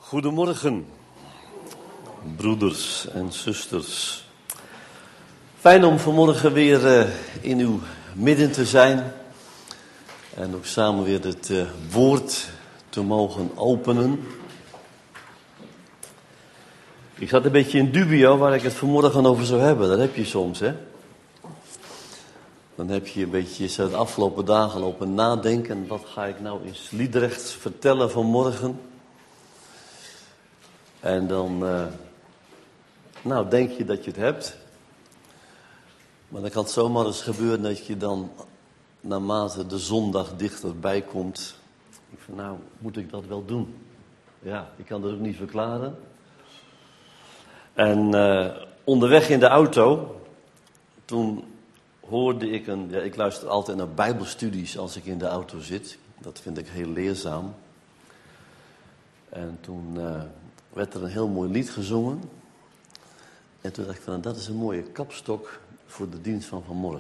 Goedemorgen, broeders en zusters. Fijn om vanmorgen weer in uw midden te zijn en ook samen weer het woord te mogen openen. Ik zat een beetje in dubio waar ik het vanmorgen over zou hebben. Dat heb je soms, hè? Dan heb je een beetje de afgelopen dagen lopen nadenken. Wat ga ik nou in Sliedrecht vertellen vanmorgen? En dan denk je dat je het hebt. Maar dan kan het zomaar eens gebeuren dat je dan naarmate de zondag dichterbij komt. Ik van moet ik dat wel doen? Ja, ik kan dat ook niet verklaren. En onderweg in de auto, toen hoorde ik ik luister altijd naar bijbelstudies als ik in de auto zit. Dat vind ik heel leerzaam. En toen werd er een heel mooi lied gezongen. En toen dacht ik van, dat is een mooie kapstok voor de dienst van vanmorgen.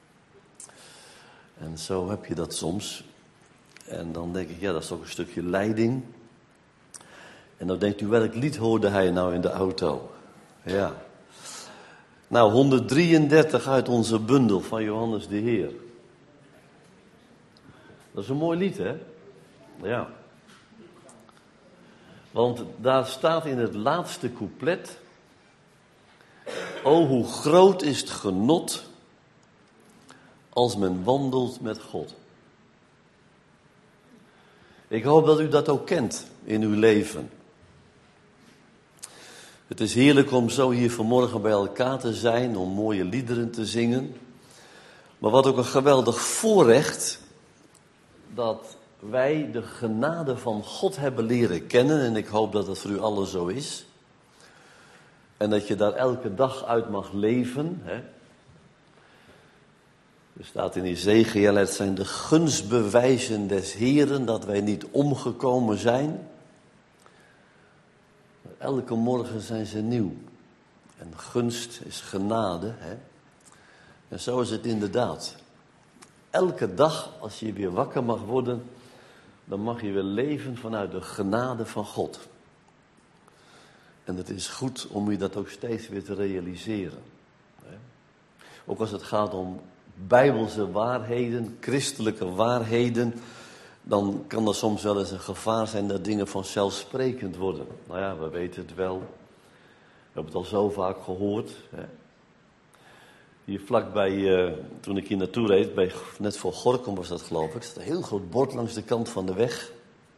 En zo heb je dat soms. En dan denk ik, ja, dat is toch een stukje leiding. En dan denkt u, welk lied hoorde hij nou in de auto? Ja. 133 uit onze bundel van Johannes de Heer. Dat is een mooi lied, hè? Ja. Want daar staat in het laatste couplet: O, hoe groot is het genot als men wandelt met God. Ik hoop dat u dat ook kent in uw leven. Het is heerlijk om zo hier vanmorgen bij elkaar te zijn, om mooie liederen te zingen. Maar wat ook een geweldig voorrecht, dat wij de genade van God hebben leren kennen. En ik hoop dat het voor u allen zo is. En dat je daar elke dag uit mag leven. Hè? Er staat in Ezechiel, het zijn de gunstbewijzen des Heren dat wij niet omgekomen zijn. Maar elke morgen zijn ze nieuw. En gunst is genade. Hè? En zo is het inderdaad. Elke dag als je weer wakker mag worden, dan mag je weer leven vanuit de genade van God. En het is goed om je dat ook steeds weer te realiseren. Ook als het gaat om bijbelse waarheden, christelijke waarheden, dan kan er soms wel eens een gevaar zijn dat dingen vanzelfsprekend worden. Nou ja, we weten het wel. We hebben het al zo vaak gehoord. Hier vlakbij, toen ik hier naartoe reed, net voor Gorinchem was dat geloof ik, staat een heel groot bord langs de kant van de weg.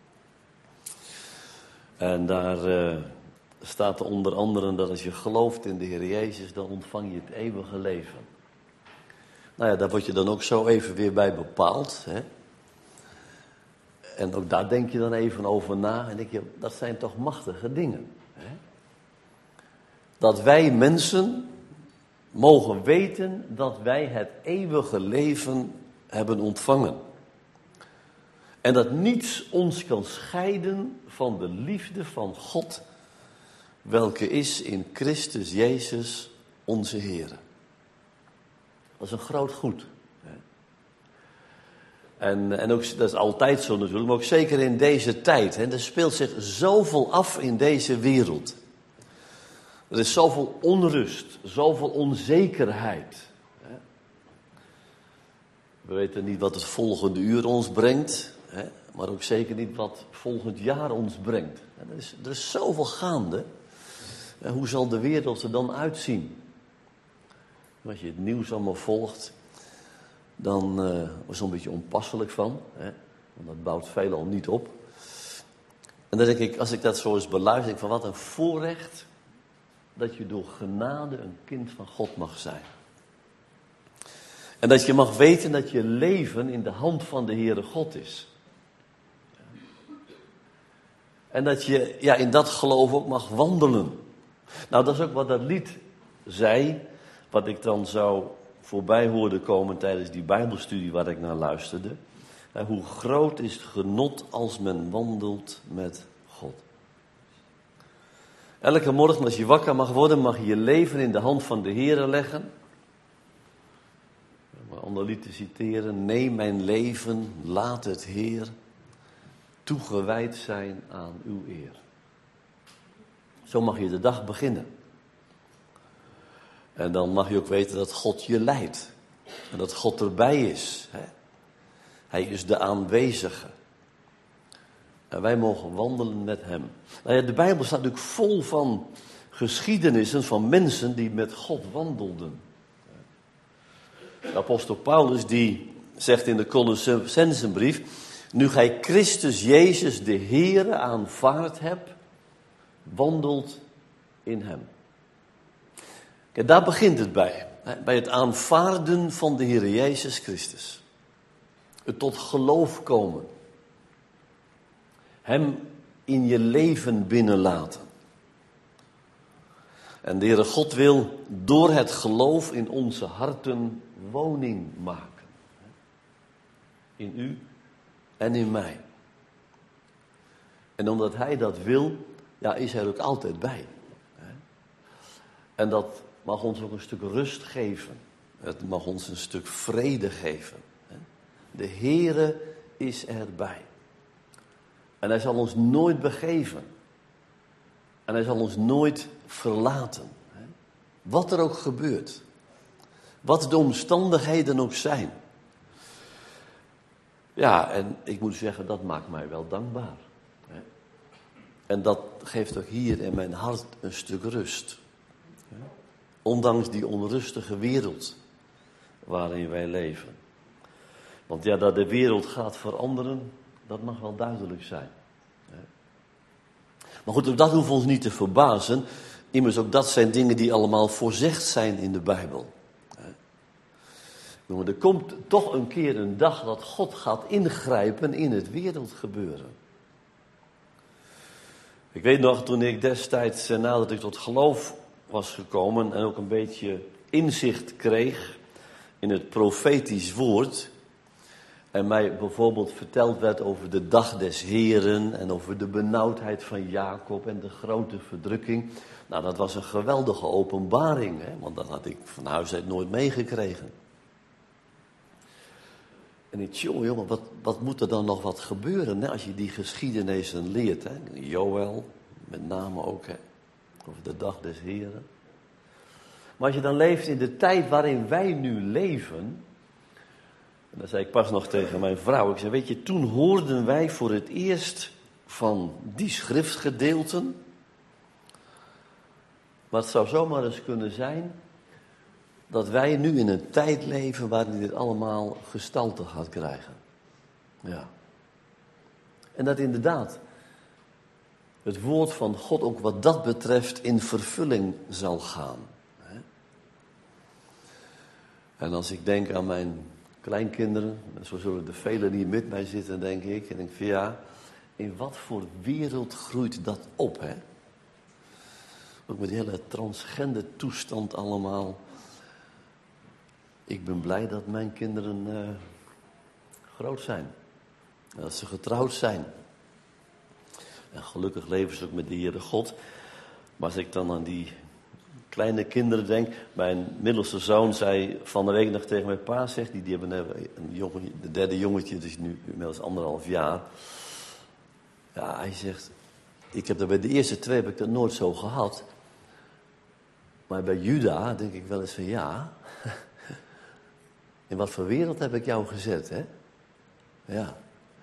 En daar staat er onder andere dat als je gelooft in de Heer Jezus, dan ontvang je het eeuwige leven. Nou ja, daar word je dan ook zo even weer bij bepaald. Hè? En ook daar denk je dan even over na. En denk je, dat zijn toch machtige dingen. Hè? Dat wij mensen mogen weten dat wij het eeuwige leven hebben ontvangen. En dat niets ons kan scheiden van de liefde van God, welke is in Christus Jezus onze Heer. Dat is een groot goed. En ook, dat is altijd zo natuurlijk, maar ook zeker in deze tijd. Hè. Er speelt zich zoveel af in deze wereld. Er is zoveel onrust, zoveel onzekerheid. Hè. We weten niet wat het volgende uur ons brengt, hè, maar ook zeker niet wat volgend jaar ons brengt. Er is zoveel gaande. En hoe zal de wereld er dan uitzien? Als je het nieuws allemaal volgt, dan word je zo'n beetje onpasselijk van. Hè? Want dat bouwt veelal niet op. En dan denk ik, als ik dat zo eens beluister, denk ik van wat een voorrecht dat je door genade een kind van God mag zijn. En dat je mag weten dat je leven in de hand van de Heere God is. En dat je in dat geloof ook mag wandelen. Nou, dat is ook wat dat lied zei, wat ik dan zo voorbij hoorde komen tijdens die bijbelstudie waar ik naar luisterde. Hoe groot is het genot als men wandelt met God. Elke morgen als je wakker mag worden, mag je je leven in de hand van de Heere leggen. Om een ander lied te citeren: neem mijn leven, laat het Heer toegewijd zijn aan uw eer. Zo mag je de dag beginnen. En dan mag je ook weten dat God je leidt. En dat God erbij is. Hè? Hij is de aanwezige. En wij mogen wandelen met hem. Nou ja, de Bijbel staat natuurlijk vol van geschiedenissen van mensen die met God wandelden. De apostel Paulus die zegt in de Colossensenbrief: nu gij Christus Jezus de Heere aanvaard hebt, wandelt in hem. Kijk, daar begint het bij. Bij het aanvaarden van de Heere Jezus Christus. Het tot geloof komen. Hem in je leven binnenlaten. En de Heere God wil door het geloof in onze harten woning maken. In u en in mij. En omdat Hij dat wil, ja, is Hij er ook altijd bij. En dat mag ons ook een stuk rust geven. Het mag ons een stuk vrede geven. De Heere is erbij. En Hij zal ons nooit begeven. En Hij zal ons nooit verlaten. Wat er ook gebeurt. Wat de omstandigheden ook zijn. Ja, en ik moet zeggen, dat maakt mij wel dankbaar. En dat geeft ook hier in mijn hart een stuk rust. Ondanks die onrustige wereld waarin wij leven. Want ja, dat de wereld gaat veranderen, dat mag wel duidelijk zijn. Maar goed, ook dat hoeft ons niet te verbazen. Immers ook dat zijn dingen die allemaal voorzegd zijn in de Bijbel. Er komt toch een keer een dag dat God gaat ingrijpen in het wereldgebeuren. Ik weet nog, toen ik destijds, nadat ik tot geloof was gekomen en ook een beetje inzicht kreeg in het profetisch woord. En mij bijvoorbeeld verteld werd over de dag des Heren en over de benauwdheid van Jacob en de grote verdrukking. Nou, dat was een geweldige openbaring, hè? Want dat had ik van huis uit nooit meegekregen. En ik jongen, wat moet er dan nog wat gebeuren, hè? Als je die geschiedenissen leert, hè? Joël, met name ook, hè? Over de dag des Heren. Maar als je dan leeft in de tijd waarin wij nu leven. En dat zei ik pas nog tegen mijn vrouw. Ik zei, weet je, toen hoorden wij voor het eerst van die schriftgedeelten. Maar het zou zomaar eens kunnen zijn dat wij nu in een tijd leven waarin dit allemaal gestalte gaat krijgen. Ja. En dat inderdaad het woord van God ook wat dat betreft in vervulling zal gaan. En als ik denk aan mijn kleinkinderen, en zo zullen er velen hier met mij zitten, denk ik. En ik denk van ja, in wat voor wereld groeit dat op, hè? Ook met die hele transgender toestand allemaal. Ik ben blij dat mijn kinderen groot zijn. Dat ze getrouwd zijn. En gelukkig leven ze ook met de Heere God. Maar als ik dan aan die kleine kinderen denk. Mijn middelste zoon zei van de week nog tegen mijn pa, zegt die hebben een jongen, de derde jongetje, dus nu inmiddels 1,5 jaar. Ja, hij zegt, ik heb dat bij de eerste 2 heb ik dat nooit zo gehad. Maar bij Juda denk ik wel eens van ja. In wat voor wereld heb ik jou gezet, hè? Ja.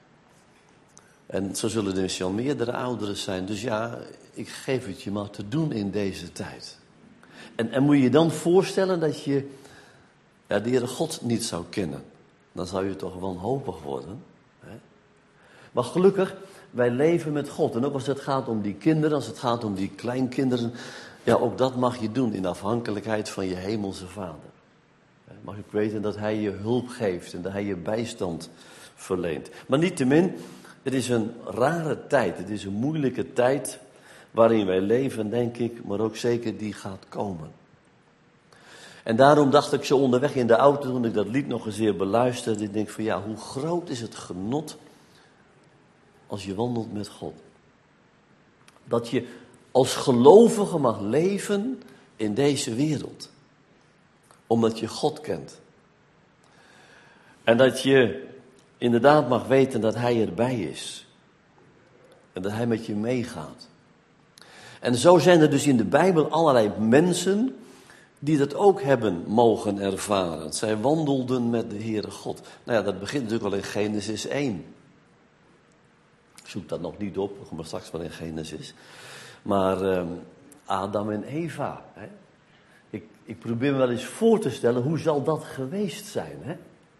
En zo zullen er misschien al meerdere ouderen zijn. Dus ja, ik geef het je maar te doen in deze tijd. En moet je je dan voorstellen dat je de Heere God niet zou kennen. Dan zou je toch wanhopig worden. Hè? Maar gelukkig, wij leven met God. En ook als het gaat om die kinderen, als het gaat om die kleinkinderen. Ja, ook dat mag je doen in afhankelijkheid van je hemelse Vader. Mag ik weten dat Hij je hulp geeft en dat Hij je bijstand verleent. Maar niettemin, het is een rare tijd. Het is een moeilijke tijd waarin wij leven, denk ik, maar ook zeker die gaat komen. En daarom dacht ik zo onderweg in de auto, toen ik dat lied nog eens weer beluisterde, ik denk van ja, hoe groot is het genot als je wandelt met God. Dat je als gelovige mag leven in deze wereld. Omdat je God kent. En dat je inderdaad mag weten dat Hij erbij is. En dat Hij met je meegaat. En zo zijn er dus in de Bijbel allerlei mensen die dat ook hebben mogen ervaren. Zij wandelden met de Heere God. Nou ja, dat begint natuurlijk al in Genesis 1. Ik zoek dat nog niet op, we komen straks wel in Genesis. Maar Adam en Eva. Hè? Ik probeer me wel eens voor te stellen, hoe zal dat geweest zijn? Hè?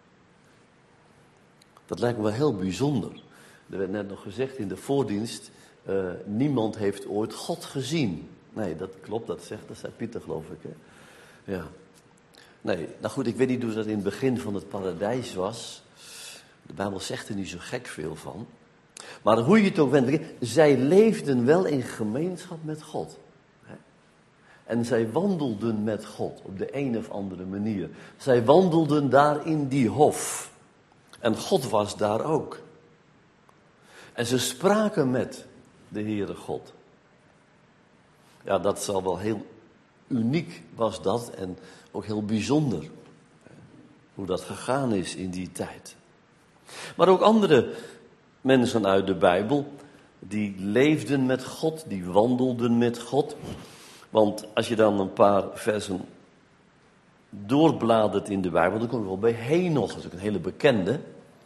Dat lijkt me wel heel bijzonder. Er werd net nog gezegd in de voordienst, niemand heeft ooit God gezien. Nee, dat klopt, dat zei Pieter, geloof ik. Hè? Ja. Nee, nou goed, ik weet niet hoe dat in het begin van het paradijs was. De Bijbel zegt er niet zo gek veel van. Maar hoe je het ook wendt, zij leefden wel in gemeenschap met God. En zij wandelden met God op de een of andere manier. Zij wandelden daar in die hof. En God was daar ook. En ze spraken met de Heere God. Ja, dat zal wel heel uniek was dat en ook heel bijzonder. Hoe dat gegaan is in die tijd. Maar ook andere mensen uit de Bijbel, die leefden met God, die wandelden met God. Want als je dan een paar versen doorbladert in de Bijbel, dan kom je wel bij Henoch, dat is ook een hele bekende.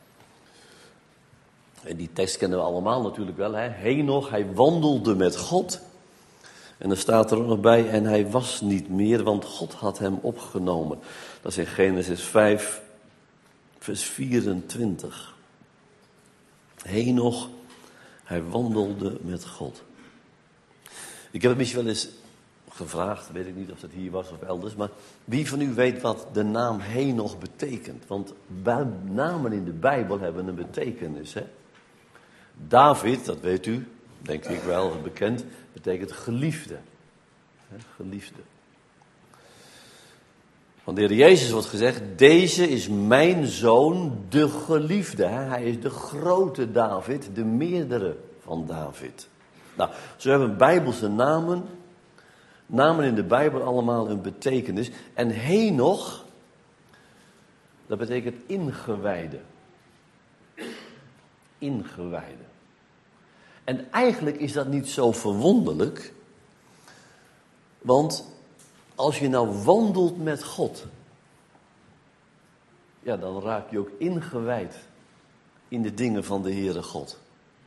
En die tekst kennen we allemaal natuurlijk wel. Hè? Henoch, hij wandelde met God. En er staat er ook nog bij, en hij was niet meer, want God had hem opgenomen. Dat is in Genesis 5, vers 24. Henoch, hij wandelde met God. Ik heb het misschien wel eens gevraagd, weet ik niet of dat hier was of elders, maar wie van u weet wat de naam Henoch betekent? Want namen in de Bijbel hebben een betekenis, hè? David, dat weet u, denk ik wel, bekend, betekent geliefde. Geliefde. Van de Heer Jezus wordt gezegd, deze is mijn zoon, de geliefde. Hij is de grote David, de meerdere van David. Nou, zo hebben Bijbelse namen in de Bijbel allemaal een betekenis. En Henoch, dat betekent ingewijde. Ingewijde. En eigenlijk is dat niet zo verwonderlijk, want als je nou wandelt met God, ja, dan raak je ook ingewijd in de dingen van de Heere God.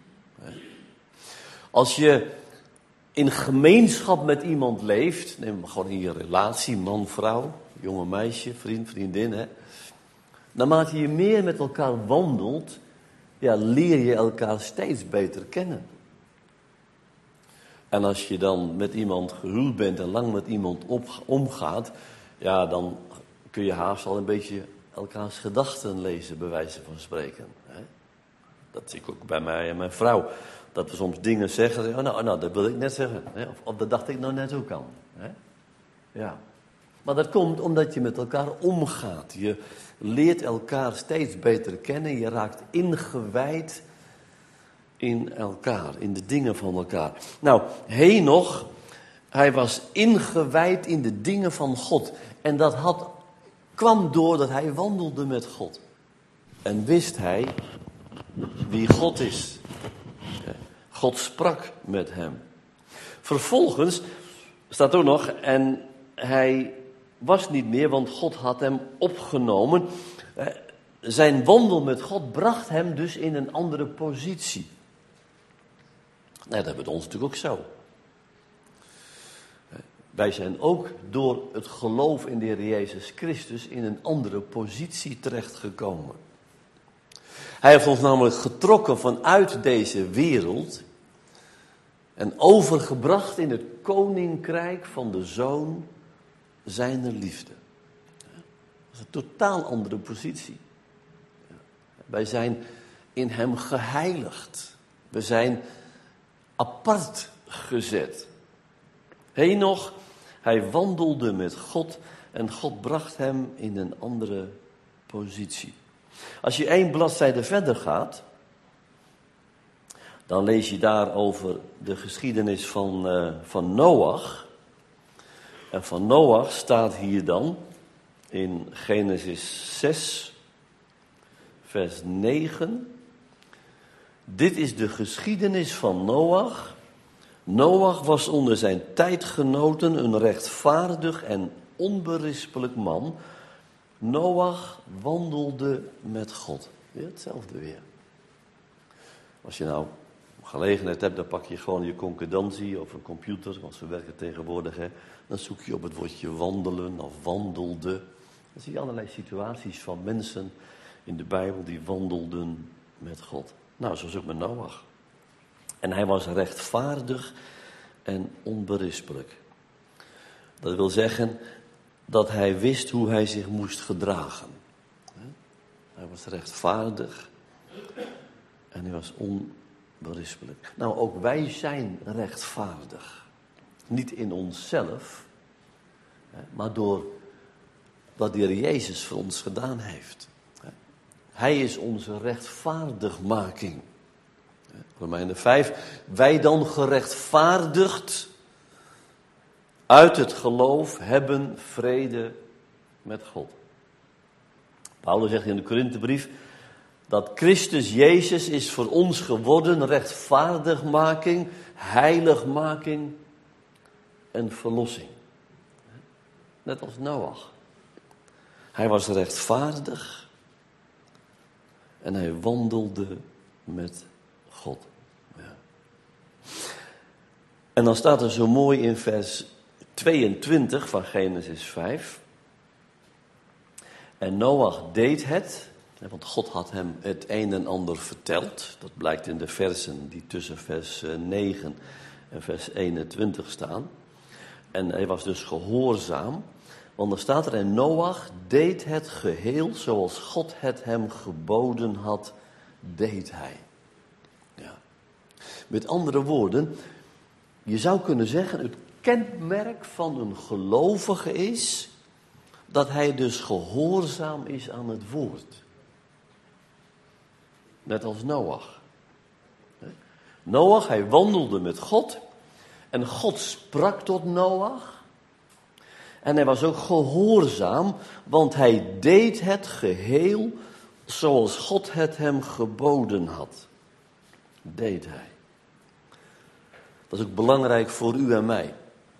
Als je in gemeenschap met iemand leeft, neem gewoon in je relatie, man, vrouw, jonge meisje, vriend, vriendin, hè. Naarmate je meer met elkaar wandelt, ja, leer je elkaar steeds beter kennen. En als je dan met iemand gehuwd bent en lang met iemand omgaat, ja, dan kun je haast al een beetje elkaars gedachten lezen, bij wijze van spreken. Hè? Dat zie ik ook bij mij en mijn vrouw. Dat we soms dingen zeggen, nou, dat wil ik net zeggen. Hè? Of dat dacht ik nou net ook aan. Hè? Ja. Maar dat komt omdat je met elkaar omgaat. Je leert elkaar steeds beter kennen. Je raakt ingewijd in elkaar, in de dingen van elkaar. Nou, Henoch, hij was ingewijd in de dingen van God. En dat kwam doordat hij wandelde met God. En wist hij wie God is. God sprak met hem. Vervolgens staat ook nog, en hij was niet meer, want God had hem opgenomen. Zijn wandel met God bracht hem dus in een andere positie. Nou, dat hebben we ons natuurlijk ook zo. Wij zijn ook door het geloof in de Heer Jezus Christus in een andere positie terechtgekomen. Hij heeft ons namelijk getrokken vanuit deze wereld en overgebracht in het koninkrijk van de Zoon zijner liefde. Dat is een totaal andere positie. Wij zijn in hem geheiligd. We zijn apart gezet. Henoch, hij wandelde met God en God bracht hem in een andere positie. Als je 1 bladzijde verder gaat, dan lees je daar over de geschiedenis van Noach. En van Noach staat hier dan in Genesis 6, vers 9. Dit is de geschiedenis van Noach Noach was onder zijn tijdgenoten een rechtvaardig en onberispelijk man. Noach wandelde met God. Weer hetzelfde weer. Als je nou gelegenheid hebt, dan pak je gewoon je concordantie of een computer, want ze werken tegenwoordig, hè. Dan zoek je op het woordje wandelen of wandelde. Dan zie je allerlei situaties van mensen in de Bijbel die wandelden met God. Nou, zoals ook met Noach. En hij was rechtvaardig en onberispelijk. Dat wil zeggen dat hij wist hoe hij zich moest gedragen. Hij was rechtvaardig en hij was onberispelijk. Nou, ook wij zijn rechtvaardig. Niet in onszelf, maar door wat de Heer Jezus voor ons gedaan heeft. Hij is onze rechtvaardigmaking. Romeinen 5. Wij dan gerechtvaardigd uit het geloof hebben vrede met God. Paulus zegt in de Korinthebrief dat Christus Jezus is voor ons geworden rechtvaardigmaking, heiligmaking en verlossing. Net als Noach. Hij was rechtvaardig en hij wandelde met God. Ja. En dan staat er zo mooi in vers 22 van Genesis 5. En Noach deed het, want God had hem het een en ander verteld. Dat blijkt in de versen die tussen vers 9 en vers 21 staan. En hij was dus gehoorzaam. Want dan staat er, en Noach deed het geheel zoals God het hem geboden had, deed hij. Ja. Met andere woorden, je zou kunnen zeggen, het kenmerk van een gelovige is dat hij dus gehoorzaam is aan het woord. Net als Noach. Noach, hij wandelde met God en God sprak tot Noach. En hij was ook gehoorzaam, want hij deed het geheel zoals God het hem geboden had. Deed hij. Dat is ook belangrijk voor u en mij.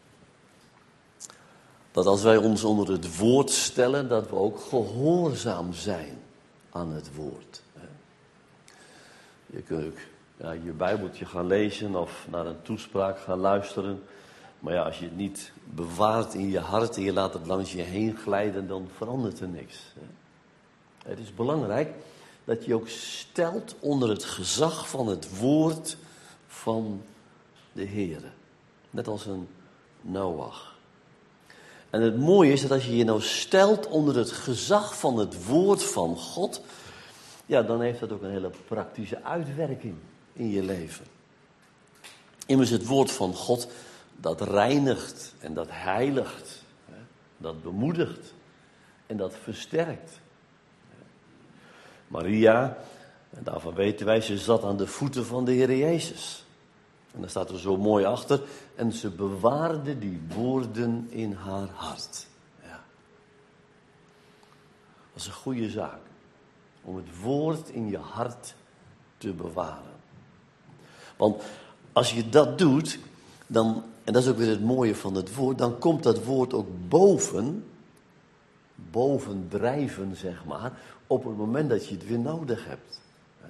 Dat als wij ons onder het woord stellen, dat we ook gehoorzaam zijn aan het woord. Je kunt ook je Bijbeltje gaan lezen of naar een toespraak gaan luisteren. Maar ja, als je het niet bewaart in je hart en je laat het langs je heen glijden, dan verandert er niks. Het is belangrijk dat je ook stelt onder het gezag van het woord van de Heer. Net als een Noach. En het mooie is dat als je je nou stelt onder het gezag van het woord van God, ja, dan heeft dat ook een hele praktische uitwerking in je leven. Immers het woord van God, dat reinigt en dat heiligt, dat bemoedigt en dat versterkt. Maria, en daarvan weten wij, ze zat aan de voeten van de Heer Jezus. En daar staat er zo mooi achter, en ze bewaarde die woorden in haar hart. Ja. Dat is een goede zaak, om het woord in je hart te bewaren. Want als je dat doet, dan, en dat is ook weer het mooie van het woord, dan komt dat woord ook bovendrijven, zeg maar, op het moment dat je het weer nodig hebt.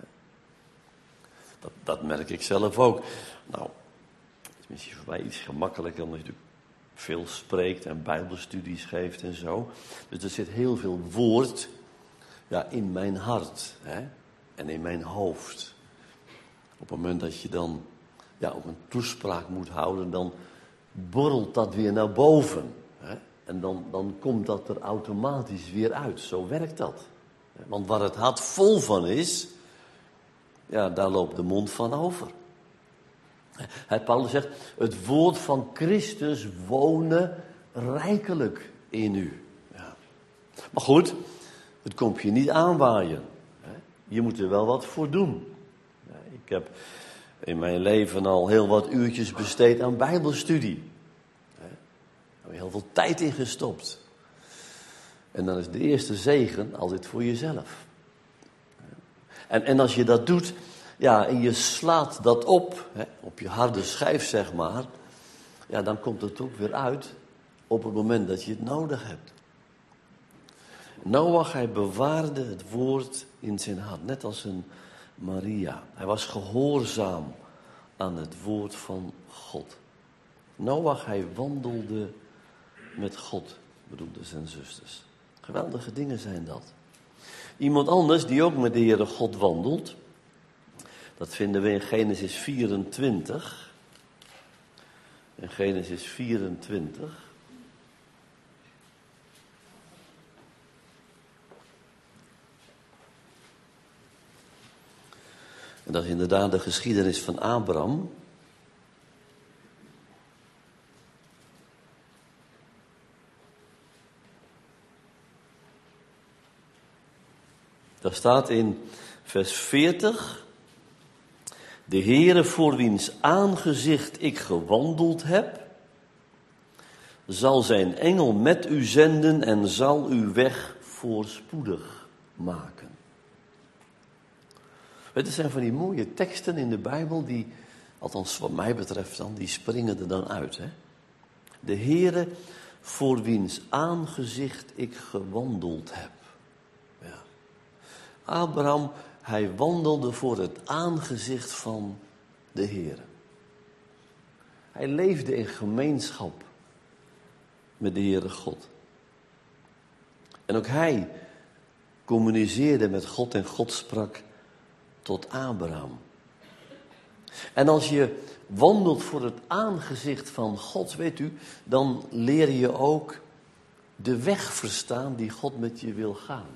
Dat merk ik zelf ook. Nou, het is misschien voor mij iets gemakkelijker, omdat je natuurlijk veel spreekt en bijbelstudies geeft en zo. Dus er zit heel veel woord in mijn hart en in mijn hoofd. Op het moment dat je dan ook een toespraak moet houden, dan borrelt dat weer naar boven. En dan komt dat er automatisch weer uit. Zo werkt dat. Want waar het hart vol van is, daar loopt de mond van over. Paulus zegt, het woord van Christus wonen rijkelijk in u. Ja. Maar goed, het komt je niet aanwaaien. Je moet er wel wat voor doen. Ik heb in mijn leven al heel wat uurtjes besteed aan bijbelstudie. Daar heb je heel veel tijd in gestopt. En dan is de eerste zegen altijd voor jezelf. En als je dat doet, Ja, en je slaat dat op je harde schijf zeg maar. Ja, dan komt het ook weer uit op het moment dat je het nodig hebt. Noach, hij bewaarde het woord in zijn hart, net als een Maria. Hij was gehoorzaam aan het woord van God. Noach, hij wandelde met God, broeders en zusters. Geweldige dingen zijn dat. Iemand anders die ook met de Heere God wandelt, dat vinden we in Genesis 24. In Genesis 24. En dat is inderdaad de geschiedenis van Abraham. Daar staat in vers 40. De Heere voor wiens aangezicht ik gewandeld heb, zal zijn engel met u zenden en zal uw weg voorspoedig maken. Het zijn van die mooie teksten in de Bijbel die, althans wat mij betreft dan, die springen er dan uit. Hè? De Heere voor wiens aangezicht ik gewandeld heb. Ja. Abraham, hij wandelde voor het aangezicht van de Heere. Hij leefde in gemeenschap met de Heere God. En ook hij communiceerde met God en God sprak tot Abraham. En als je wandelt voor het aangezicht van God, weet u, dan leer je ook de weg verstaan die God met je wil gaan.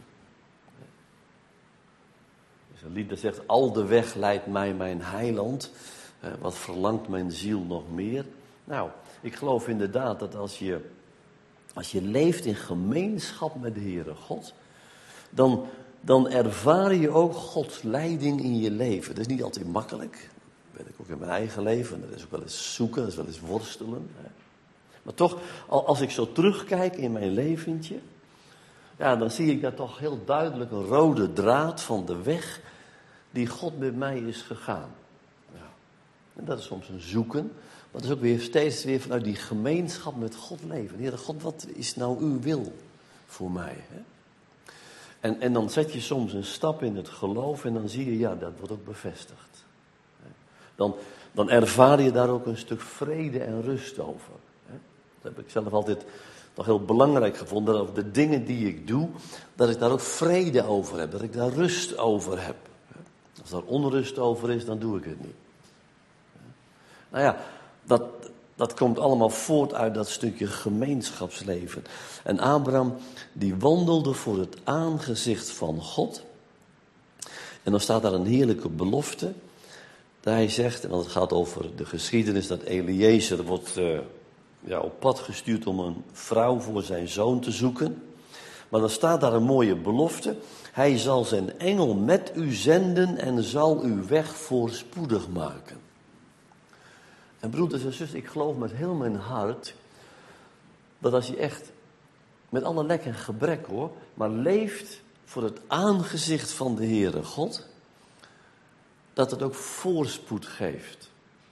Er is een lied dat zegt, al de weg leidt mij mijn heiland. Wat verlangt mijn ziel nog meer? Nou, ik geloof inderdaad dat als je leeft in gemeenschap met de Heere God, dan ervaar je ook Gods leiding in je leven. Dat is niet altijd makkelijk. Dat weet ik ook in mijn eigen leven. Dat is ook wel eens zoeken, dat is wel eens worstelen. Maar toch, als ik zo terugkijk in mijn leventje, ja, dan zie ik daar toch heel duidelijk een rode draad van de weg die God met mij is gegaan. Ja. En dat is soms een zoeken, maar dat is ook weer steeds weer vanuit die gemeenschap met God leven. Heere God, wat is nou uw wil voor mij? Hè? En dan zet je soms een stap in het geloof en dan zie je, ja, dat wordt ook bevestigd. Dan ervaar je daar ook een stuk vrede en rust over. Dat heb ik zelf altijd nog heel belangrijk gevonden, dat over de dingen die ik doe, dat ik daar ook vrede over heb, dat ik daar rust over heb. Als daar onrust over is, dan doe ik het niet. Nou ja, dat komt allemaal voort uit dat stukje gemeenschapsleven. En Abraham, die wandelde voor het aangezicht van God. En dan staat daar een heerlijke belofte. Daar hij zegt, en dat gaat over de geschiedenis, dat Eliezer wordt op pad gestuurd om een vrouw voor zijn zoon te zoeken. Maar dan staat daar een mooie belofte. Hij zal zijn engel met u zenden en zal uw weg voorspoedig maken. En broeders en zusters, ik geloof met heel mijn hart dat als je echt met alle lek en gebrek hoor, maar leeft voor het aangezicht van de Heere God, dat het ook voorspoed geeft.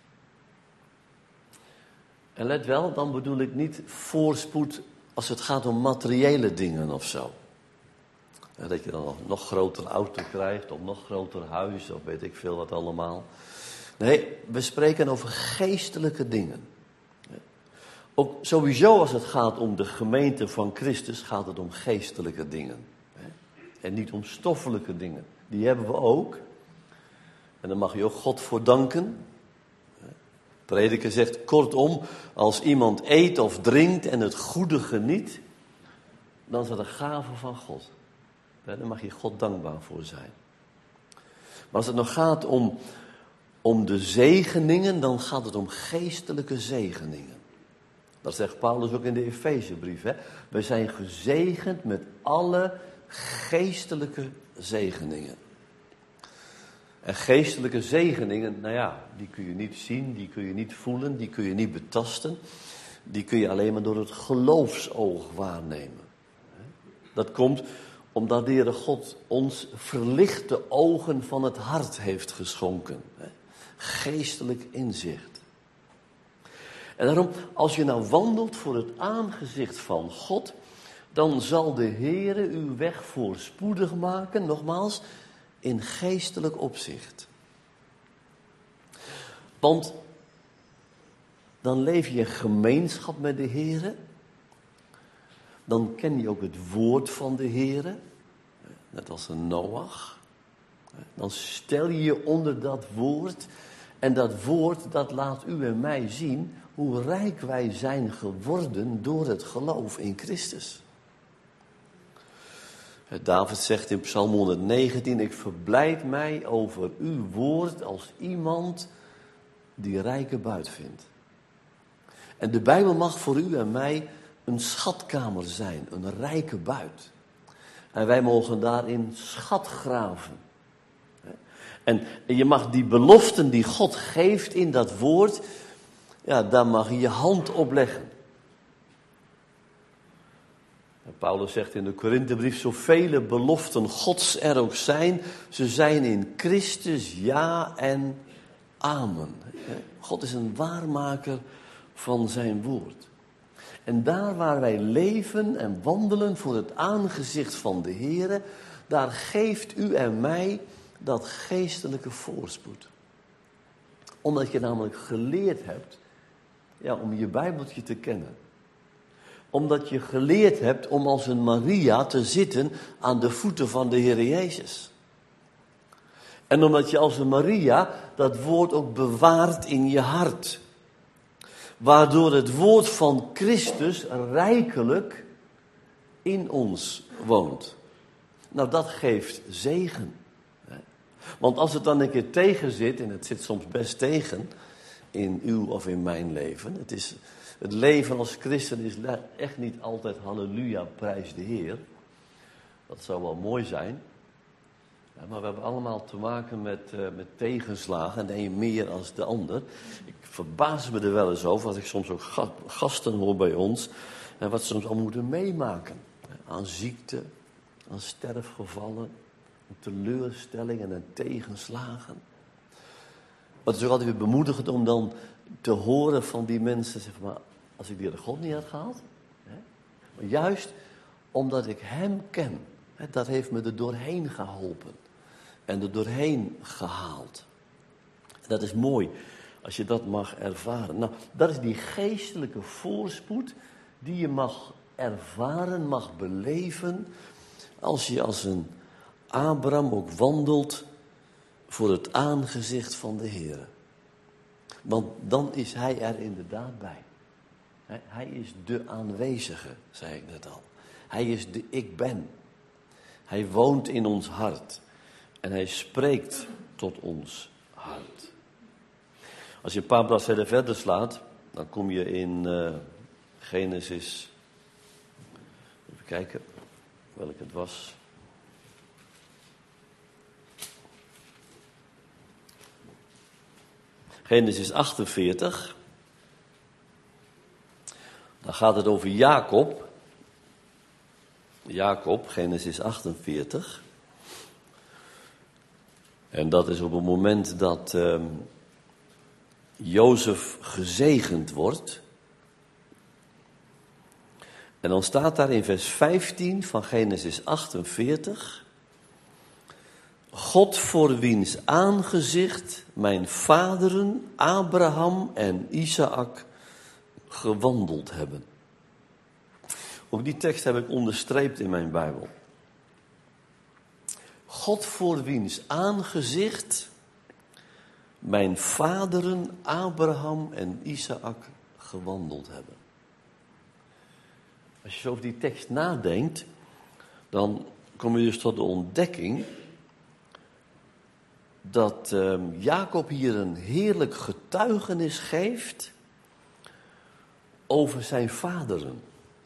En let wel, dan bedoel ik niet voorspoed als het gaat om materiële dingen of zo. Dat je dan een nog grotere auto krijgt, of nog groter huis, of weet ik veel wat allemaal. Nee, we spreken over geestelijke dingen. Ook sowieso als het gaat om de gemeente van Christus, gaat het om geestelijke dingen. En niet om stoffelijke dingen. Die hebben we ook. En daar mag je ook God voor danken. Prediker zegt kortom, als iemand eet of drinkt en het goede geniet, dan is dat een gave van God. Daar mag je God dankbaar voor zijn. Maar als het nog gaat om de zegeningen, dan gaat het om geestelijke zegeningen. Dat zegt Paulus ook in de Efezebrief. We zijn gezegend met alle geestelijke zegeningen. En geestelijke zegeningen, nou ja, die kun je niet zien, die kun je niet voelen, die kun je niet betasten. Die kun je alleen maar door het geloofsoog waarnemen. Dat komt Omdat de Heere God ons verlichte ogen van het hart heeft geschonken. Geestelijk inzicht. En daarom, als je nou wandelt voor het aangezicht van God, dan zal de Heere uw weg voorspoedig maken, nogmaals, in geestelijk opzicht. Want dan leef je in gemeenschap met de Heere. Dan ken je ook het woord van de Heere. Net als een Noach. Dan stel je je onder dat woord. En dat woord, dat laat u en mij zien hoe rijk wij zijn geworden door het geloof in Christus. David zegt in Psalm 119, ik verblijd mij over uw woord als iemand die rijke buit vindt. En de Bijbel mag voor u en mij een schatkamer zijn, een rijke buit. En wij mogen daarin schat graven. En je mag die beloften die God geeft in dat woord, ja, daar mag je je hand op leggen. En Paulus zegt in de Korinthebrief, zoveel beloften Gods er ook zijn, ze zijn in Christus ja en amen. God is een waarmaker van zijn woord. En daar waar wij leven en wandelen voor het aangezicht van de Heere, daar geeft u en mij dat geestelijke voorspoed. Omdat je namelijk geleerd hebt, ja, om je Bijbeltje te kennen. Omdat je geleerd hebt om als een Maria te zitten aan de voeten van de Heer Jezus. En omdat je als een Maria dat woord ook bewaart in je hart. Waardoor het woord van Christus rijkelijk in ons woont. Nou, dat geeft zegen. Want als het dan een keer tegen zit, en het zit soms best tegen in uw of in mijn leven. Het leven als christen is echt niet altijd halleluja, prijs de Heer. Dat zou wel mooi zijn. Ja, maar we hebben allemaal te maken met tegenslagen. En de een meer dan de ander. Ik verbaas me er wel eens over als ik soms ook gasten hoor bij ons. En wat ze soms al moeten meemaken. Aan ziekte, aan sterfgevallen, aan teleurstellingen en tegenslagen. Maar het is ook altijd weer bemoedigend om dan te horen van die mensen. Zeg maar, als ik de Heere God niet had gehad. Maar juist omdat ik hem ken. Dat heeft me er doorheen geholpen. En er doorheen gehaald. Dat is mooi, als je dat mag ervaren. Nou, dat is die geestelijke voorspoed die je mag ervaren, mag beleven, als je als een Abraham ook wandelt voor het aangezicht van de Heer. Want dan is hij er inderdaad bij. Hij is de aanwezige, zei ik net al. Hij is de ik ben. Hij woont in ons hart. En hij spreekt tot ons hart. Als je een paar bladzijden verder slaat, dan kom je in Genesis. Even kijken welk het was. Genesis 48. Dan gaat het over Jacob. Jacob, Genesis 48. En dat is op het moment dat Jozef gezegend wordt. En dan staat daar in vers 15 van Genesis 48. God voor wiens aangezicht mijn vaderen Abraham en Isaac gewandeld hebben. Ook die tekst heb ik onderstreept in mijn Bijbel. God voor wiens aangezicht mijn vaderen Abraham en Isaac gewandeld hebben. Als je zo over die tekst nadenkt, dan kom je dus tot de ontdekking dat Jacob hier een heerlijk getuigenis geeft over zijn vaderen.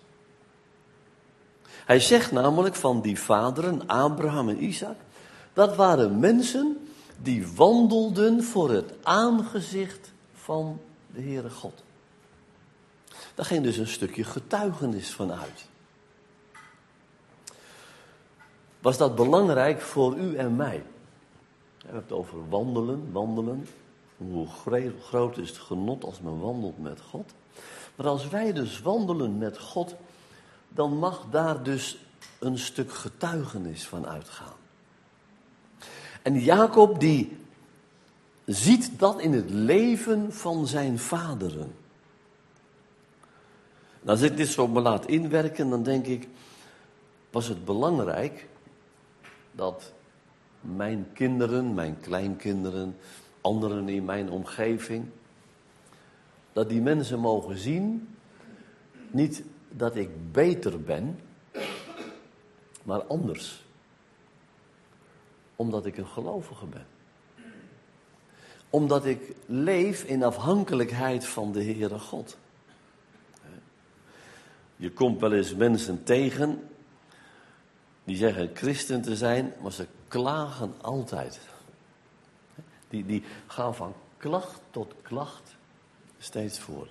Hij zegt namelijk van die vaderen, Abraham en Isaac, dat waren mensen die wandelden voor het aangezicht van de Heere God. Daar ging dus een stukje getuigenis van uit. was dat belangrijk voor u en mij. We hebben het over wandelen. Hoe groot is het genot als men wandelt met God. Maar als wij dus wandelen met God, dan mag daar dus een stuk getuigenis van uitgaan. En Jacob die ziet dat in het leven van zijn vaderen. En als ik dit zo me laat inwerken, dan denk ik, was het belangrijk dat mijn kinderen, mijn kleinkinderen, anderen in mijn omgeving, dat die mensen mogen zien, niet dat ik beter ben, maar anders. Omdat ik een gelovige ben. Omdat ik leef in afhankelijkheid van de Heere God. Je komt wel eens mensen tegen die zeggen christen te zijn, maar ze klagen altijd. Die gaan van klacht tot klacht steeds voort.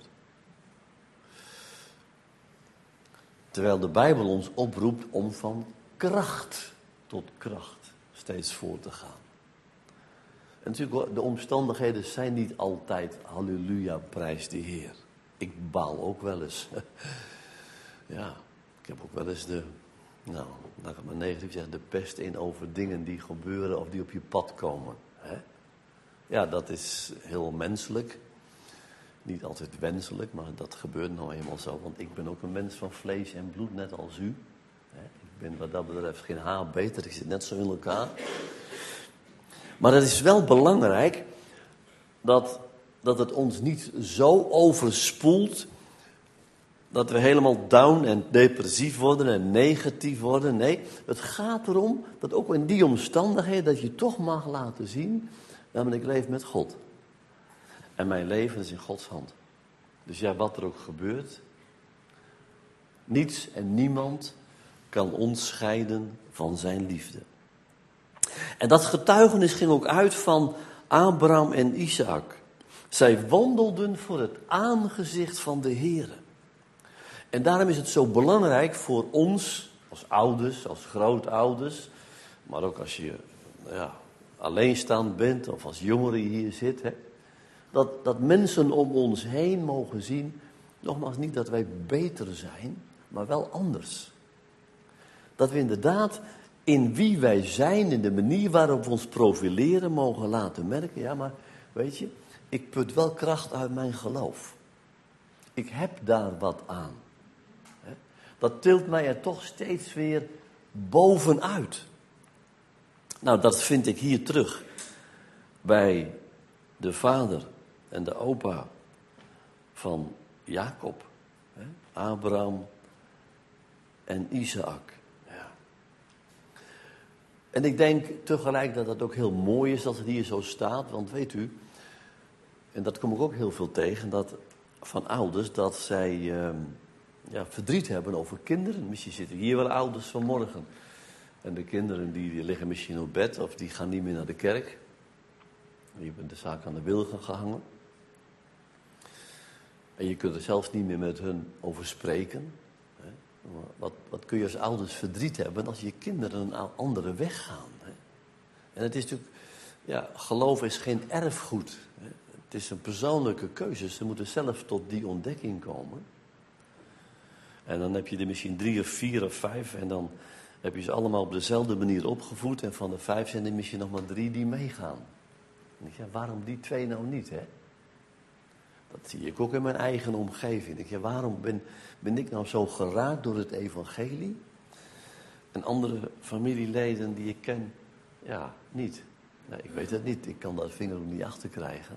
Terwijl de Bijbel ons oproept om van kracht tot kracht steeds voort te gaan. En natuurlijk, de omstandigheden zijn niet altijd halleluja, prijs de Heer. Ik baal ook wel eens. Ja, ik heb ook wel eens laat ik het maar negatief zeggen, de pest in over dingen die gebeuren of die op je pad komen. Hè? Ja, dat is heel menselijk. Niet altijd wenselijk, maar dat gebeurt nou eenmaal zo. Want ik ben ook een mens van vlees en bloed, net als u. Ik ben wat dat betreft geen haar beter, ik zit net zo in elkaar. Maar het is wel belangrijk dat het ons niet zo overspoelt dat we helemaal down en depressief worden en negatief worden. Nee, het gaat erom dat ook in die omstandigheden dat je toch mag laten zien, dat ik leef met God. En mijn leven is in Gods hand. Dus ja, wat er ook gebeurt, niets en niemand kan ons scheiden van zijn liefde. En dat getuigenis ging ook uit van Abraham en Isaac. Zij wandelden voor het aangezicht van de Heere. En daarom is het zo belangrijk voor ons, als ouders, als grootouders, maar ook als je alleenstaand bent of als jongere hier zit, hè, dat mensen om ons heen mogen zien, nogmaals niet dat wij beter zijn, maar wel anders. Dat we inderdaad in wie wij zijn, in de manier waarop we ons profileren, mogen laten merken, ja, maar weet je, ik put wel kracht uit mijn geloof. Ik heb daar wat aan. Dat tilt mij er toch steeds weer bovenuit. Nou, dat vind ik hier terug bij de vader en de opa van Jacob, Abraham en Isaac. Ja. En ik denk tegelijk dat het ook heel mooi is dat het hier zo staat, want weet u, en dat kom ik ook heel veel tegen, dat van ouders dat zij verdriet hebben over kinderen. Misschien zitten hier wel ouders vanmorgen. En de kinderen die liggen misschien op bed of die gaan niet meer naar de kerk. Die hebben de zaak aan de wilgen gehangen. En je kunt er zelfs niet meer met hun over spreken. Wat kun je als ouders verdriet hebben als je kinderen een andere weg gaan. En het is natuurlijk, geloof is geen erfgoed. Het is een persoonlijke keuze. Ze moeten zelf tot die ontdekking komen. En dan heb je er misschien 3 of 4 of 5 en dan heb je ze allemaal op dezelfde manier opgevoed. En van de 5 zijn er misschien nog maar 3 die meegaan. En ik zeg, waarom die 2 nou niet, hè? Dat zie ik ook in mijn eigen omgeving. Ik zeg, waarom ben ik nou zo geraakt door het evangelie? En andere familieleden die ik ken, niet. Nee, ik weet het niet. Ik kan dat vinger ook niet achter krijgen.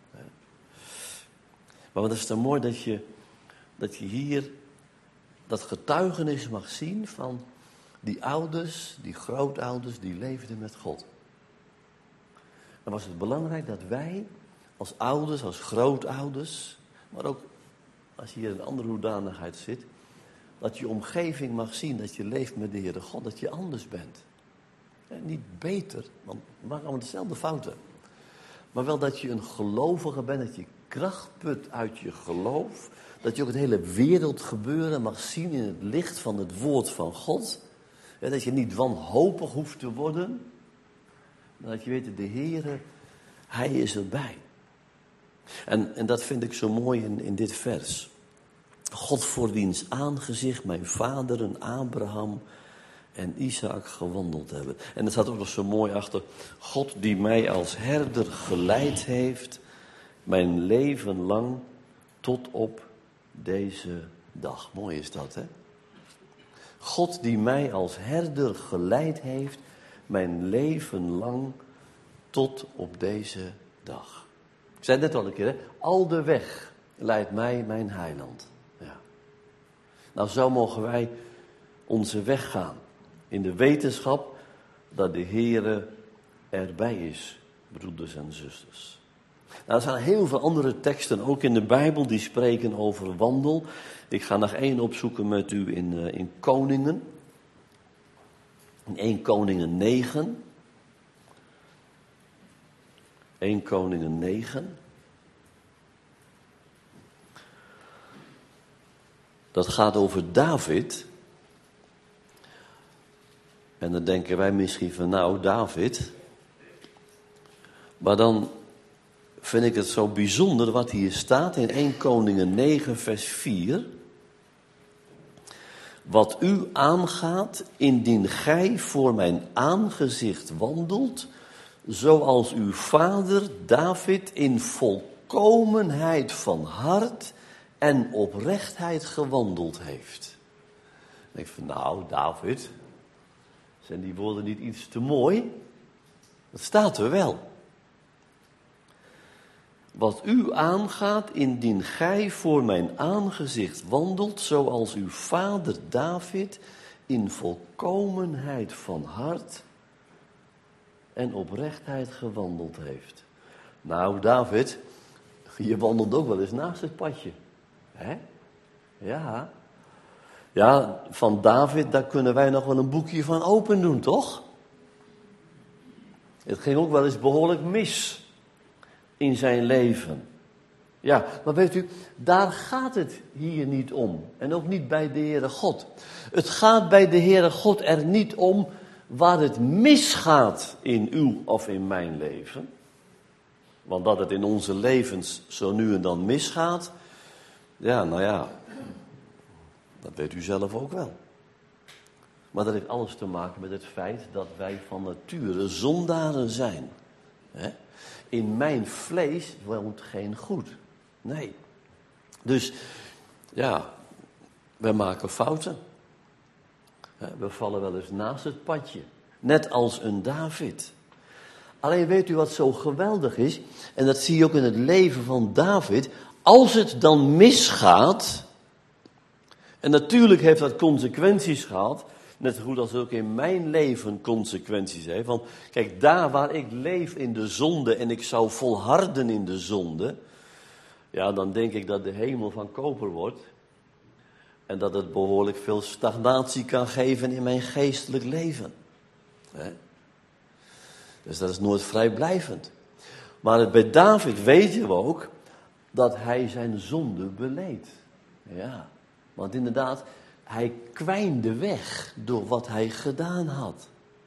Maar wat is dan mooi dat je hier dat getuigenis mag zien van die ouders, die grootouders, die leefden met God. Dan was het belangrijk dat wij als ouders, als grootouders, maar ook als je hier in een andere hoedanigheid zit, dat je omgeving mag zien dat je leeft met de Heere God, dat je anders bent. En niet beter, want we maken allemaal dezelfde fouten. Maar wel dat je een gelovige bent, dat je kracht put uit je geloof. Dat je ook het hele wereldgebeuren mag zien in het licht van het woord van God. Ja, dat je niet wanhopig hoeft te worden. Maar dat je weet, de Heere, Hij is erbij. En dat vind ik zo mooi in dit vers. God voor wiens aangezicht mijn vaderen Abraham en Isaac gewandeld hebben. En er staat ook nog zo mooi achter. God die mij als herder geleid heeft, mijn leven lang tot op deze dag. Mooi is dat, hè? God die mij als herder geleid heeft, mijn leven lang tot op deze dag. Ik zei het net al een keer, hè? Al de weg leidt mij mijn heiland. Ja. Nou, zo mogen wij onze weg gaan. In de wetenschap dat de Heere erbij is, broeders en zusters. Nou, er zijn heel veel andere teksten, ook in de Bijbel, die spreken over wandel. Ik ga nog één opzoeken met u in Koningen. In 1 Koningen 9. 1 Koningen 9. Dat gaat over David. En dan denken wij misschien van, nou, David. Maar dan vind ik het zo bijzonder wat hier staat in 1 Koningen 9 vers 4. Wat u aangaat, indien gij voor mijn aangezicht wandelt, zoals uw vader David in volkomenheid van hart en oprechtheid gewandeld heeft. Dan denk ik van, nou, David, zijn die woorden niet iets te mooi? Dat staat er wel. Wat u aangaat, indien gij voor mijn aangezicht wandelt, zoals uw vader David in volkomenheid van hart en oprechtheid gewandeld heeft. Nou, David, je wandelt ook wel eens naast het padje. Hè? Ja. Ja, van David, daar kunnen wij nog wel een boekje van open doen, toch? Het ging ook wel eens behoorlijk mis in zijn leven. Ja, maar weet u, daar gaat het hier niet om. En ook niet bij de Heere God. Het gaat bij de Heere God er niet om waar het misgaat in uw of in mijn leven. Want dat het in onze levens zo nu en dan misgaat, ja, nou ja, dat weet u zelf ook wel. Maar dat heeft alles te maken met het feit dat wij van nature zondaren zijn. Hè? In mijn vlees woont geen goed. Nee. Dus, ja, we maken fouten. We vallen wel eens naast het padje. Net als een David. Alleen weet u wat zo geweldig is? En dat zie je ook in het leven van David. Als het dan misgaat. En natuurlijk heeft dat consequenties gehad. Net zo goed als het ook in mijn leven consequenties heeft. Want kijk, daar waar ik leef in de zonde en ik zou volharden in de zonde. Ja, dan denk ik dat de hemel van koper wordt. En dat het behoorlijk veel stagnatie kan geven in mijn geestelijk leven. Dus dat is nooit vrijblijvend. Maar bij David weten we ook dat hij zijn zonde beleed. Ja, want inderdaad, hij kwijnde weg door wat hij gedaan had.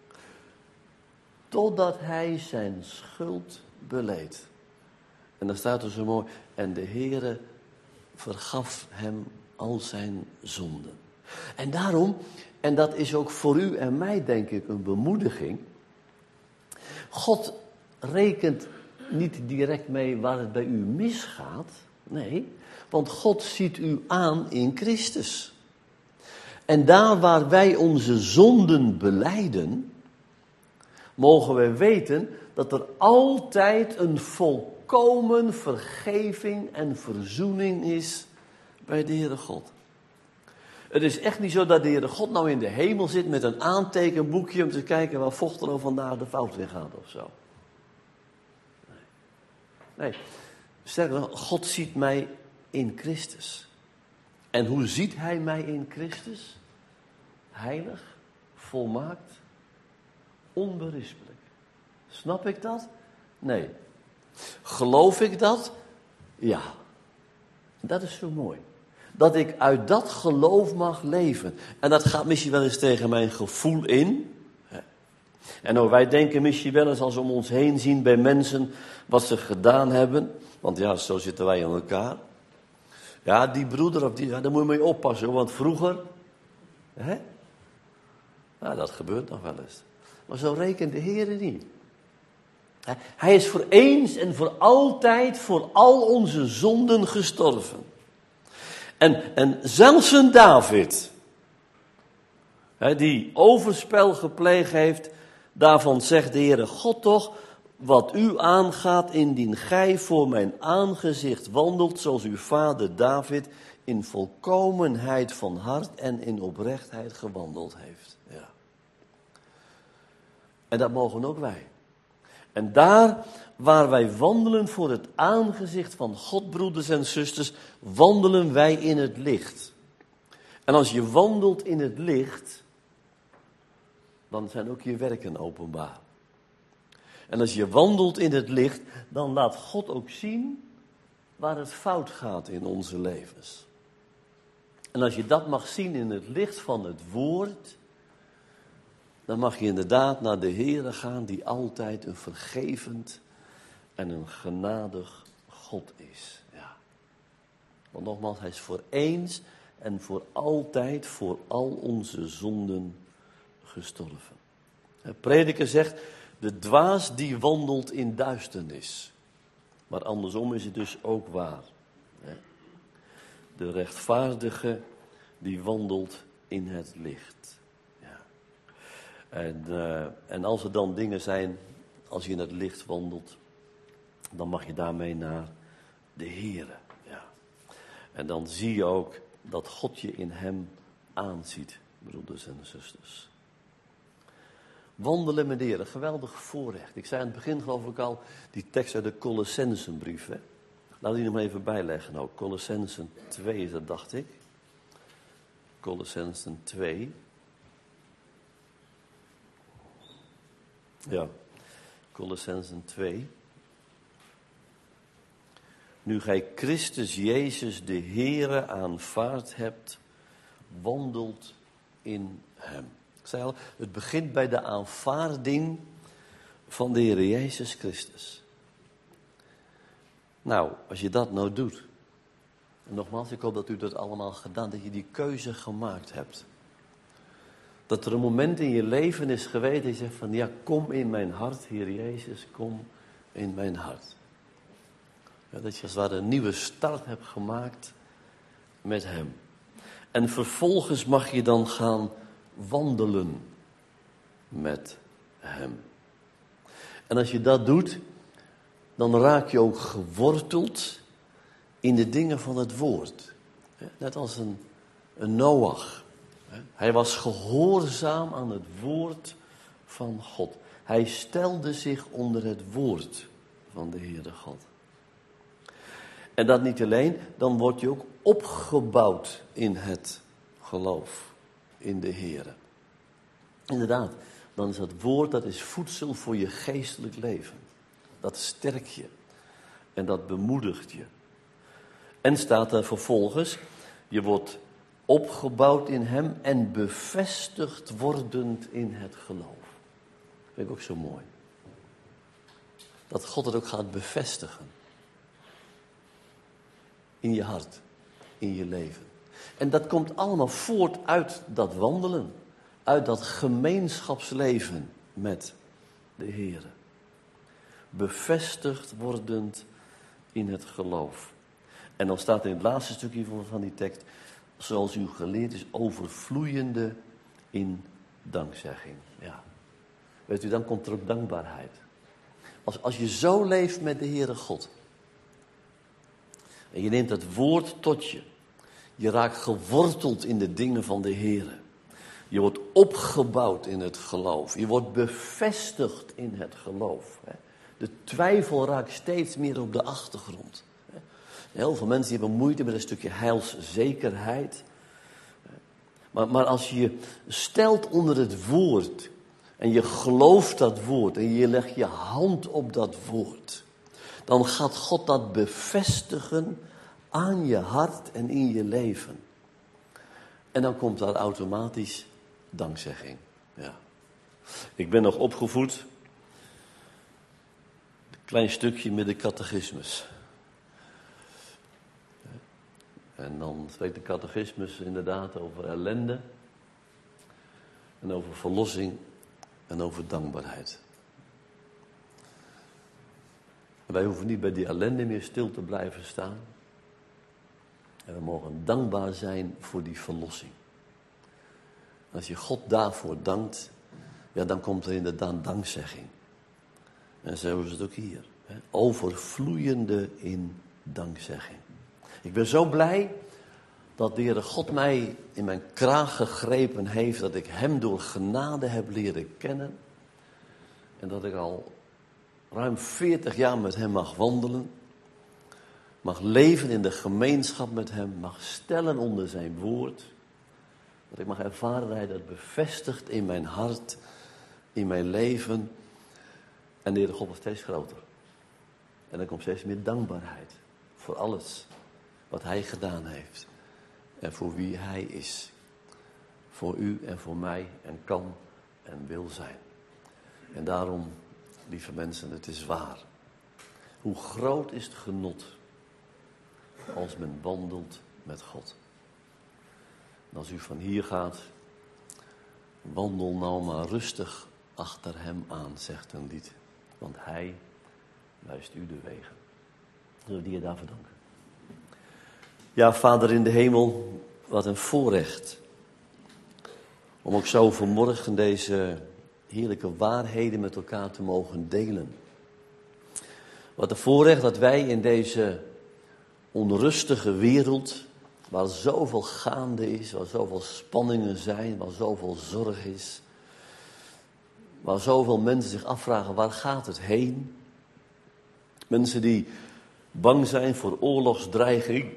Totdat hij zijn schuld beleed. En dan staat er zo mooi, en de Heere vergaf hem al zijn zonden. En daarom, en dat is ook voor u en mij denk ik een bemoediging. God rekent niet direct mee waar het bij u misgaat. Nee, want God ziet u aan in Christus. En daar waar wij onze zonden belijden, mogen wij weten dat er altijd een volkomen vergeving en verzoening is bij de Heere God. Het is echt niet zo dat de Heere God nou in de hemel zit met een aantekenboekje om te kijken waar Vochtelo vandaag de fout in gaat of zo. Nee. Sterker nog, God ziet mij in Christus. En hoe ziet hij mij in Christus? Heilig, volmaakt, onberispelijk. Snap ik dat? Nee. Geloof ik dat? Ja. Dat is zo mooi. dat ik uit dat geloof mag leven. En dat gaat misschien wel eens tegen mijn gevoel in. En ook wij denken misschien wel eens als we om ons heen zien bij mensen wat ze gedaan hebben. Want ja, zo zitten wij in elkaar. Ja, die broeder of die, ja, daar moet je mee oppassen. Want vroeger, nou, dat gebeurt nog wel eens. Maar zo rekent de Heer niet. Hij is voor eens en voor altijd voor al onze zonden gestorven. En zelfs een David, die overspel gepleegd heeft, daarvan zegt de Heere God toch, wat u aangaat indien gij voor mijn aangezicht wandelt, zoals uw vader David in volkomenheid van hart en in oprechtheid gewandeld heeft. Ja. En dat mogen ook wij. En daar waar wij wandelen voor het aangezicht van God, broeders en zusters, wandelen wij in het licht. En als je wandelt in het licht, dan zijn ook je werken openbaar. En als je wandelt in het licht, dan laat God ook zien waar het fout gaat in onze levens. En als je dat mag zien in het licht van het woord, dan mag je inderdaad naar de Heere gaan die altijd een vergevend en een genadig God is. Ja. Want nogmaals, hij is voor eens en voor altijd voor al onze zonden gestorven. De prediker zegt, de dwaas die wandelt in duisternis. Maar andersom is het dus ook waar. De rechtvaardige die wandelt in het licht. Ja. En als er dan dingen zijn, als je in het licht wandelt, dan mag je daarmee naar de Heere. Ja. En dan zie je ook dat God je in hem aanziet, broeders en zusters. Wandelen met de Heer, een geweldig voorrecht. Ik zei aan het begin geloof ik al, die tekst uit de Colossensenbrief. Laten we die nog maar even bijleggen. Nou, Colossensen 2 is dat, dacht ik. Colossensen 2. Ja, Colossensen 2. Nu gij Christus Jezus de Heere aanvaard hebt, wandelt in hem. Ik zei al, het begint bij de aanvaarding van de Heer Jezus Christus. Nou, als je dat nou doet, en nogmaals, ik hoop dat u dat allemaal gedaan, dat je die keuze gemaakt hebt. Dat er een moment in je leven is geweest dat je zegt van, ja, kom in mijn hart, Heer Jezus, kom in mijn hart. Ja, dat je als het ware een nieuwe start hebt gemaakt met hem. En vervolgens mag je dan gaan wandelen met hem. En als je dat doet, dan raak je ook geworteld in de dingen van het woord. Net als een Noach. Hij was gehoorzaam aan het woord van God. Hij stelde zich onder het woord van de Heere God. En dat niet alleen, dan word je ook opgebouwd in het geloof in de Heere. Inderdaad, dan is dat woord, dat is voedsel voor je geestelijk leven. Dat sterkt je en dat bemoedigt je. En staat er vervolgens, je wordt opgebouwd in hem en bevestigd wordend in het geloof. Dat vind ik ook zo mooi. Dat God het ook gaat bevestigen. In je hart, in je leven. En dat komt allemaal voort uit dat wandelen. Uit dat gemeenschapsleven met de Heere. Bevestigd wordend in het geloof. En dan staat in het laatste stukje van die tekst, zoals u geleerd is, overvloeiende in dankzegging. Ja. Weet u, dan komt er ook dankbaarheid. Als je zo leeft met de Heere God. En je neemt het woord tot je. Je raakt geworteld in de dingen van de Heere. Je wordt opgebouwd in het geloof. Je wordt bevestigd in het geloof. De twijfel raakt steeds meer op de achtergrond. Heel veel mensen hebben moeite met een stukje heilszekerheid. Maar als je stelt onder het woord en je gelooft dat woord en je legt je hand op dat woord, dan gaat God dat bevestigen aan je hart en in je leven. En dan komt daar automatisch dankzegging. Ja. Ik ben nog opgevoed, een klein stukje met de catechismus. En dan spreekt de catechismus inderdaad over ellende en over verlossing en over dankbaarheid. En wij hoeven niet bij die ellende meer stil te blijven staan. En we mogen dankbaar zijn voor die verlossing. En als je God daarvoor dankt, ja, dan komt er inderdaad dankzegging. En zo is het ook hier. Hè? Overvloeiende in dankzegging. Ik ben zo blij dat de Heere God mij in mijn kraag gegrepen heeft, dat ik hem door genade heb leren kennen. En dat ik al ruim 40 jaar met hem mag wandelen. Mag leven in de gemeenschap met hem, mag stellen onder zijn woord. Dat ik mag ervaren dat hij dat bevestigt in mijn hart, in mijn leven. En de Heere God wordt steeds groter. En er komt steeds meer dankbaarheid voor alles wat hij gedaan heeft. En voor wie hij is. Voor u en voor mij en kan en wil zijn. En daarom, lieve mensen, het is waar. Hoe groot is het genot als men wandelt met God. En als u van hier gaat, wandel nou maar rustig achter hem aan, zegt een lied. Want hij wijst u de wegen. Zullen we die je daarvoor danken? Ja, Vader in de hemel, wat een voorrecht. Om ook zo vanmorgen deze heerlijke waarheden met elkaar te mogen delen. Wat een voorrecht dat wij in deze onrustige wereld, waar zoveel gaande is, waar zoveel spanningen zijn, waar zoveel zorg is, waar zoveel mensen zich afvragen, waar gaat het heen? Mensen die bang zijn voor oorlogsdreiging.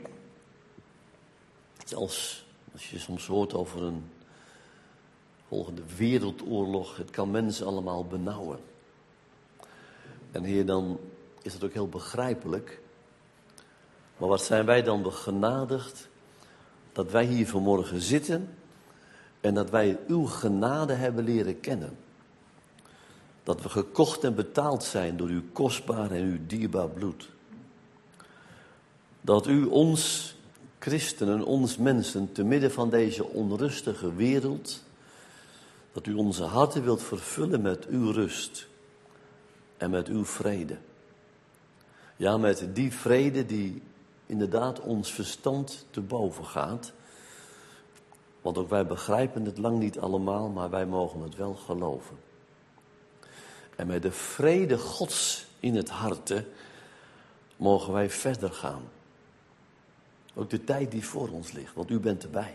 Zelfs als je soms hoort over een volgende wereldoorlog, het kan mensen allemaal benauwen. En Heer, dan is het ook heel begrijpelijk. Maar wat zijn wij dan begenadigd dat wij hier vanmorgen zitten en dat wij uw genade hebben leren kennen. Dat we gekocht en betaald zijn door uw kostbaar en uw dierbaar bloed. Dat u ons christenen, ons mensen, te midden van deze onrustige wereld, dat u onze harten wilt vervullen met uw rust en met uw vrede. Ja, met die vrede die inderdaad ons verstand te boven gaat. Want ook wij begrijpen het lang niet allemaal, maar wij mogen het wel geloven. En met de vrede Gods in het hart mogen wij verder gaan. Ook de tijd die voor ons ligt, want u bent erbij.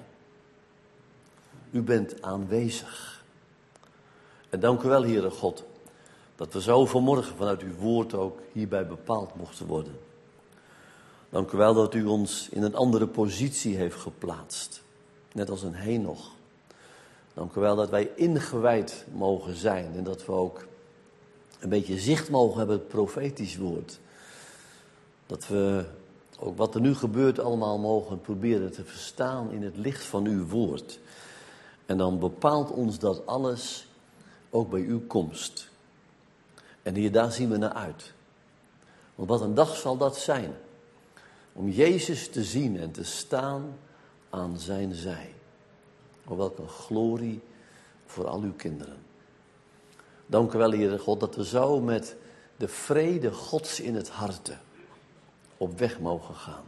U bent aanwezig. En dank u wel, Heere God, dat we zo vanmorgen vanuit uw woord ook hierbij bepaald mochten worden. Dank u wel dat u ons in een andere positie heeft geplaatst. Net als een Henoch. Dank u wel dat wij ingewijd mogen zijn. En dat we ook een beetje zicht mogen hebben, het profetisch woord. Dat we ook wat er nu gebeurt allemaal mogen proberen te verstaan in het licht van uw woord. En dan bepaalt ons dat alles ook bij uw komst. En hier, daar zien we naar uit. Want wat een dag zal dat zijn. Om Jezus te zien en te staan aan zijn zij. Oh, welke glorie voor al uw kinderen. Dank u wel, Heere God, dat we zo met de vrede Gods in het hart op weg mogen gaan.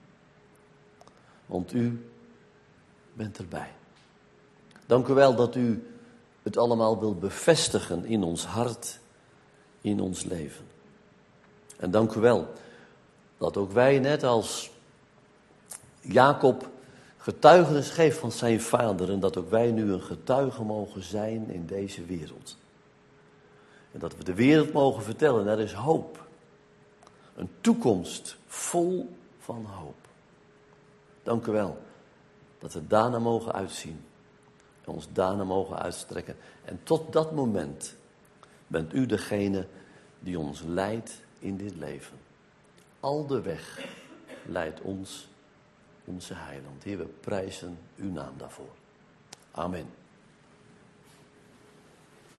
Want u bent erbij. Dank u wel dat u het allemaal wilt bevestigen in ons hart, in ons leven. En dank u wel dat ook wij, net als Jacob, getuigenis geeft van zijn vader. En dat ook wij nu een getuige mogen zijn in deze wereld. En dat we de wereld mogen vertellen, er is hoop. Een toekomst vol van hoop. Dank u wel dat we daarna mogen uitzien. En ons daarna mogen uitstrekken. En tot dat moment bent u degene die ons leidt in dit leven. Al de weg leidt ons, onze heiland. Heer, we prijzen uw naam daarvoor. Amen.